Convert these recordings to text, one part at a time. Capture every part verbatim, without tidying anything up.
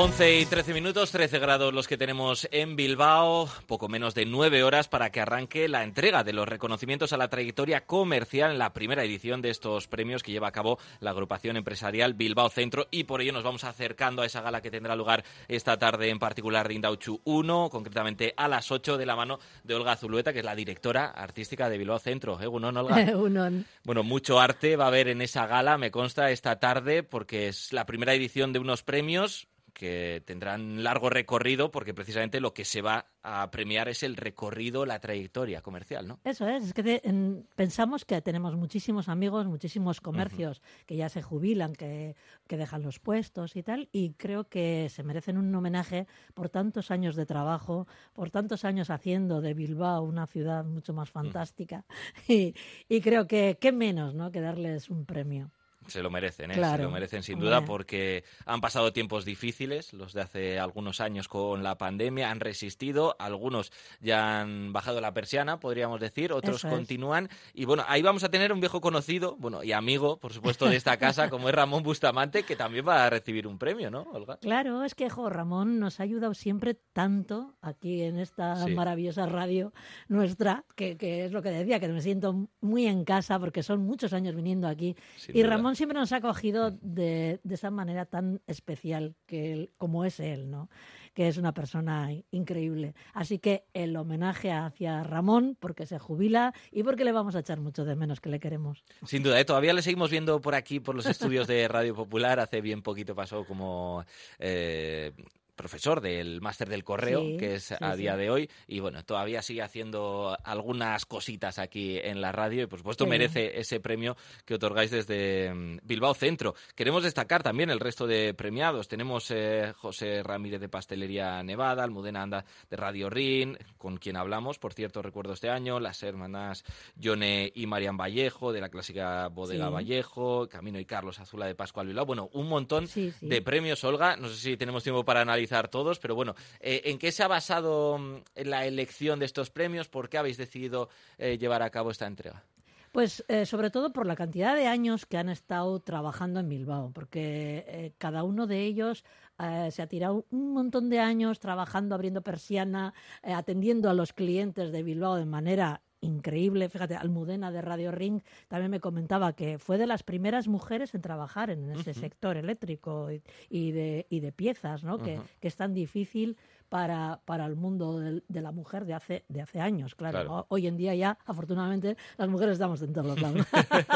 once y trece minutos, trece grados los que tenemos en Bilbao, poco menos de nueve horas para que arranque la entrega de los reconocimientos a la trayectoria comercial en la primera edición de estos premios que lleva a cabo la agrupación empresarial Bilbao Centro, y por ello nos vamos acercando a esa gala que tendrá lugar esta tarde en particular de Indautxu uno, concretamente a las ocho, de la mano de Olga Zulueta, que es la directora artística de Bilbao Centro. Egunon, Olga. Egunon. Bueno, mucho arte va a haber en esa gala, me consta, esta tarde, porque es la primera edición de unos premios que tendrán largo recorrido, porque precisamente lo que se va a premiar es el recorrido, la trayectoria comercial, ¿no? Eso es, es que te, en, pensamos que tenemos muchísimos amigos, muchísimos comercios uh-huh. que ya se jubilan, que, que dejan los puestos y tal, y creo que se merecen un homenaje por tantos años de trabajo, por tantos años haciendo de Bilbao una ciudad mucho más fantástica, uh-huh. y, y creo que qué menos, ¿no?, que darles un premio. Se lo merecen, ¿eh? Claro. Se lo merecen sin duda, porque han pasado tiempos difíciles, los de hace algunos años con la pandemia, han resistido, algunos ya han bajado la persiana, podríamos decir, otros Eso continúan. Es. Y bueno, ahí vamos a tener un viejo conocido, bueno, y amigo, por supuesto, de esta casa, como es Ramón Bustamante, que también va a recibir un premio, ¿no, Olga? Claro, es que, jo, Ramón nos ha ayudado siempre tanto aquí en esta sí. maravillosa radio nuestra, que, que es lo que decía, que me siento muy en casa, porque son muchos años viniendo aquí. Sin y duda. Ramón siempre nos ha acogido de, de esa manera tan especial que él, como es él, ¿no? Que es una persona increíble. Así que el homenaje hacia Ramón, porque se jubila y porque le vamos a echar mucho de menos, que le queremos. Sin duda, ¿eh? Todavía le seguimos viendo por aquí, por los estudios de Radio Popular. Hace bien poquito pasó como Eh, profesor del máster del correo, sí, que es sí, a día sí. de hoy, y bueno, todavía sigue haciendo algunas cositas aquí en la radio y por supuesto sí. merece ese premio que otorgáis desde Bilbao Centro. Queremos destacar también el resto de premiados. Tenemos eh, José Ramírez de Pastelería Nevada, Almudena Anda de Radio Rin, con quien hablamos, por cierto, recuerdo este año, las hermanas Yone y Marian Vallejo, de la clásica Bodega sí. Vallejo, Camino y Carlos Azula de Pascual Bilbao. Bueno, un montón sí, sí. de premios, Olga. No sé si tenemos tiempo para analizar todos, pero bueno, eh, ¿en qué se ha basado en la elección de estos premios? ¿Por qué habéis decidido eh, llevar a cabo esta entrega? Pues eh, sobre todo por la cantidad de años que han estado trabajando en Bilbao, porque eh, cada uno de ellos eh, se ha tirado un montón de años trabajando, abriendo persiana, eh, atendiendo a los clientes de Bilbao de manera increíble. Fíjate, Almudena de Radio Ring también me comentaba que fue de las primeras mujeres en trabajar en ese uh-huh. sector eléctrico y, y, de, y de piezas, ¿no? Uh-huh. que, que es tan difícil para, para el mundo de, de la mujer de hace, de hace años. Claro, claro. Hoy en día ya, afortunadamente, las mujeres estamos en todos los lados.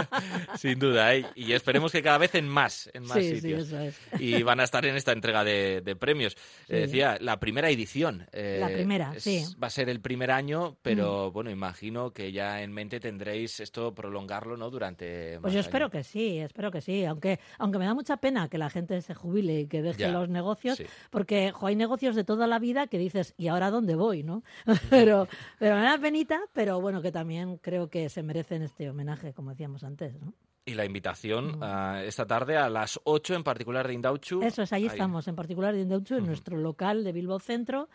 Sin duda, ¿eh? Y esperemos que cada vez en más, en más sí, sitios. Sí, eso es. Y van a estar en esta entrega de, de premios. Sí. Eh, decía, la primera edición. Eh, la primera, es, sí. Va a ser el primer año, pero mm. bueno, imagino que ya en mente tendréis esto, prolongarlo, ¿no? Durante más Pues yo años. espero que sí, espero que sí. Aunque, aunque me da mucha pena que la gente se jubile y que deje ya. los negocios, sí. porque jo, hay negocios de toda la vida que dices, ¿y ahora dónde voy, no? pero, pero me da penita, pero bueno, que también creo que se merecen este homenaje, como decíamos antes, ¿no? Y la invitación uh, esta tarde a las ocho, en particular de Indautxu. Eso es, ahí, ahí. estamos, en particular de Indautxu, uh-huh. en nuestro local de Bilbao Centro.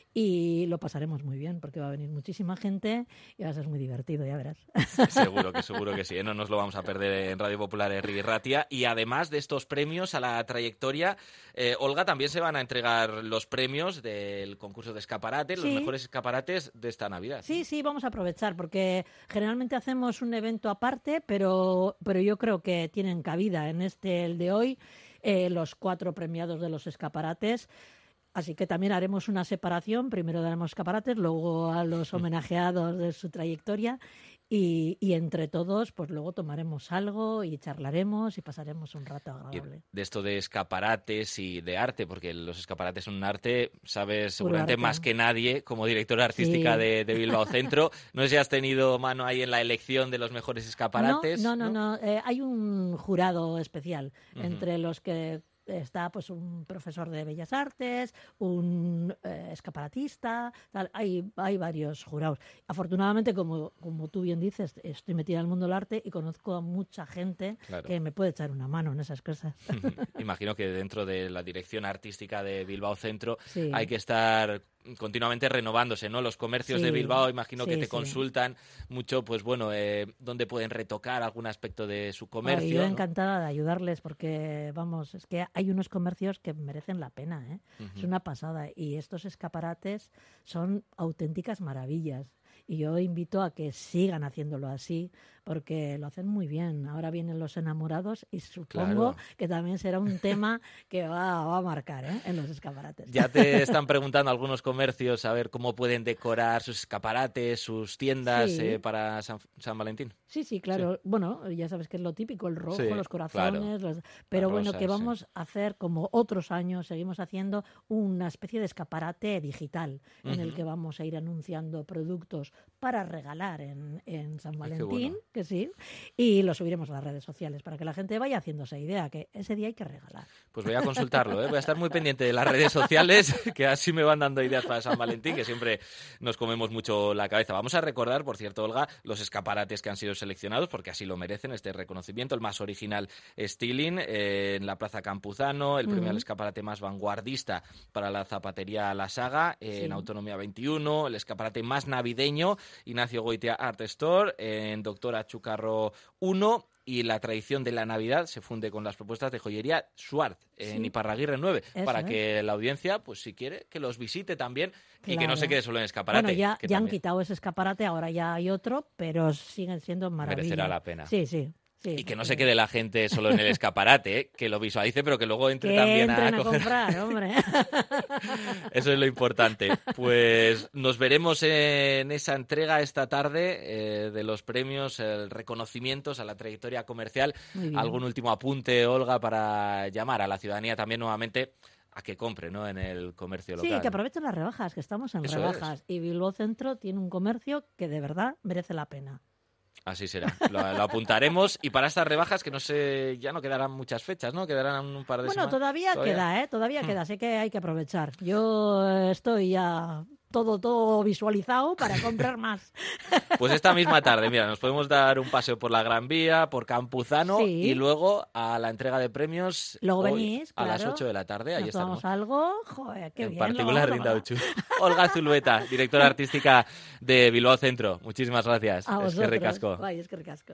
Y lo pasaremos muy bien, porque va a venir muchísima gente y va a ser muy divertido, ya verás. Seguro que seguro que sí, ¿eh? No nos lo vamos a perder en Radio Popular Herri y Ratia. Y además de estos premios a la trayectoria, eh, Olga, también se van a entregar los premios del concurso de escaparates, sí. los mejores escaparates de esta Navidad. Sí, sí, vamos a aprovechar, porque generalmente hacemos un evento aparte, pero, pero yo creo que tienen cabida en este, el de hoy, eh, los cuatro premiados de los escaparates. Así que también haremos una separación, primero daremos escaparates, luego a los homenajeados de su trayectoria y, y entre todos pues luego tomaremos algo y charlaremos y pasaremos un rato agradable. Y de esto de escaparates y de arte, porque los escaparates son un arte, sabes seguramente arte. Más que nadie como directora artística sí. de, de Bilbao Centro. No sé si has tenido mano ahí en la elección de los mejores escaparates. No, no, no, no. no. Eh, hay un jurado especial uh-huh. entre los que está pues un profesor de Bellas Artes, un eh, escaparatista, tal. Hay, hay varios jurados. Afortunadamente, como, como tú bien dices, estoy metida en el mundo del arte y conozco a mucha gente claro. que me puede echar una mano en esas cosas. Imagino que dentro de la dirección artística de Bilbao Centro sí. hay que estar continuamente renovándose, ¿no? Los comercios sí, de Bilbao, imagino sí, que te sí. consultan mucho, pues bueno, eh, dónde pueden retocar algún aspecto de su comercio. Ay, yo ¿no? encantada de ayudarles porque, vamos, es que hay unos comercios que merecen la pena, ¿eh? Uh-huh. Es una pasada. Y estos escaparates son auténticas maravillas. Y yo invito a que sigan haciéndolo así, porque lo hacen muy bien. Ahora vienen los enamorados y supongo claro. que también será un tema que va, va a marcar, ¿eh? En los escaparates. Ya te están preguntando algunos comercios a ver cómo pueden decorar sus escaparates, sus tiendas sí. eh, para San, San Valentín. Sí, sí, claro. Sí. Bueno, ya sabes que es lo típico, el rojo, sí, los corazones, claro. los... pero Las bueno, rosas, que vamos sí. a hacer como otros años, seguimos haciendo una especie de escaparate digital en uh-huh. el que vamos a ir anunciando productos para regalar en, en San Valentín, bueno. que sí, y lo subiremos a las redes sociales para que la gente vaya haciéndose idea que ese día hay que regalar. Pues voy a consultarlo, ¿eh? Voy a estar muy pendiente de las redes sociales, que así me van dando ideas para San Valentín, que siempre nos comemos mucho la cabeza. Vamos a recordar, por cierto, Olga, los escaparates que han sido seleccionados, porque así lo merecen, este reconocimiento. El más original, Stilling, eh, en la Plaza Campuzano, el premio uh-huh. al escaparate más vanguardista para la zapatería La Saga, eh, sí. en Autonomía veintiuno, el escaparate más navideño, Ignacio Goitia Art Store, en Doctora Chucarro uno, y la tradición de la Navidad se funde con las propuestas de joyería Suart en sí. Iparraguirre nueve, Eso para es. que la audiencia, pues si quiere, que los visite también claro. y que no se quede solo en escaparate. Bueno, ya, que ya han quitado ese escaparate, ahora ya hay otro, pero siguen siendo maravillas. Merecerá la pena. Sí, sí. Sí, y que no sí. se quede la gente solo en el escaparate, ¿eh? Que lo visualice, pero que luego entre que también a, a coger... comprar, hombre. Eso es lo importante. Pues nos veremos en esa entrega esta tarde eh, de los premios, el reconocimientos a la trayectoria comercial. ¿Algún último apunte, Olga, para llamar a la ciudadanía también nuevamente a que compre, ¿no?, en el comercio local? Sí, que aprovechen las rebajas, que estamos en Eso rebajas. Es. Y Bilbao Centro tiene un comercio que de verdad merece la pena. Así será, lo, lo apuntaremos. Y para estas rebajas, que no sé, ya no quedarán muchas fechas, ¿no? Quedarán un par de bueno, semanas. Bueno, todavía, todavía queda, ¿eh? Todavía hmm. queda, sé que hay que aprovechar. Yo estoy ya todo, todo visualizado para comprar más. Pues esta misma tarde, mira, nos podemos dar un paseo por la Gran Vía, por Campuzano sí. y luego a la entrega de premios luego hoy, venís, a claro. las ocho de la tarde. Ahí estaremos. Nos algo, joder, qué en bien. En particular, Rindauchu. Olga Zulueta, directora artística de Bilbao Centro. Muchísimas gracias. A es que ricasco. Ay, es que ricasco.